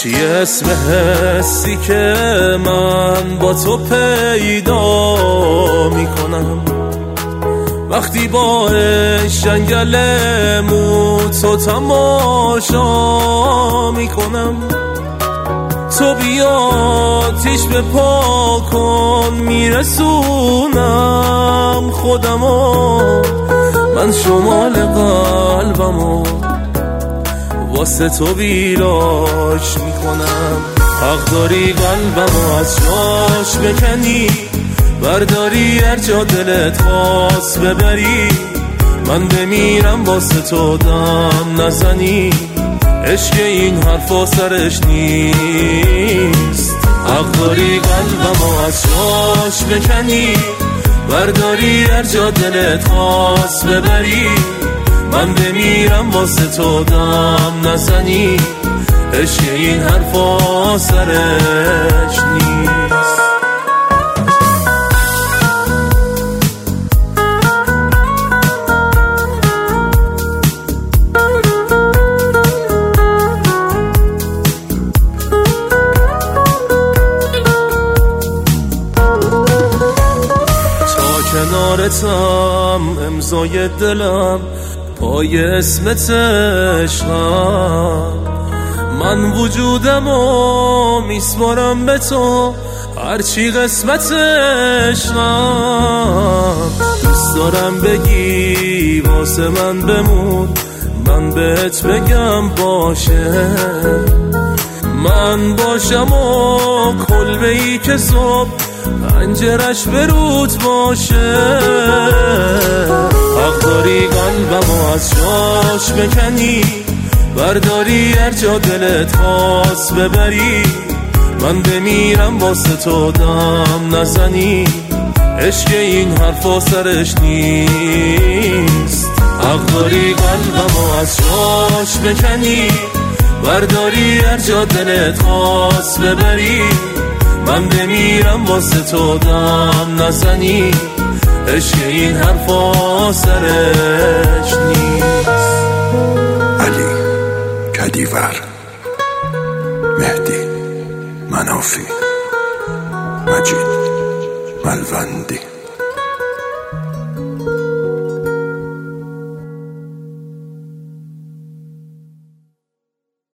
چیه اسم حسی که من با تو پیدا میکنم وقتی با جنگل مو تو تماشا میکنم؟ تو بیا تیش به پا کن میرسونم خودمو، من شمال قلبمو واسه تو ویراش میکنم. حق داری قلبمو از جاش بکنی، برداری هر جا دلت خواست ببری، من بمیرم واسه تو دم نزنی، عشق این حرفا سرش نیست. حق داری قلبمو از جاش بکنی، برداری هر جا دلت خواست ببری، من بمیرم واسه تو دم نزنی، عشق این حرفا سرش نیست. کنارتم امضای دلم پای اسمت عشقم، من وجودمو میسپارم به تو هرچی قسمت عشقم. دوست دارم بگی واسه من بمون، من بهت بگم باشه، من باشم و کلبه‌ای که صبح پنجرش برود باشه. حق داری قلبمو از جاش بکنی، برداری هر جا دلت خواست ببری، من بمیرم واسه تو دم نزنی، عشق این حرفا سرش نیست. حق داری قلبمو از جاش بکنی، برداری هر جا دلت خواست ببری، من بمیرم واسه تو دم نزنی، عشق این حرفا سرش نیست. علی کدیور، مهدی منافی، مجید ملوندی.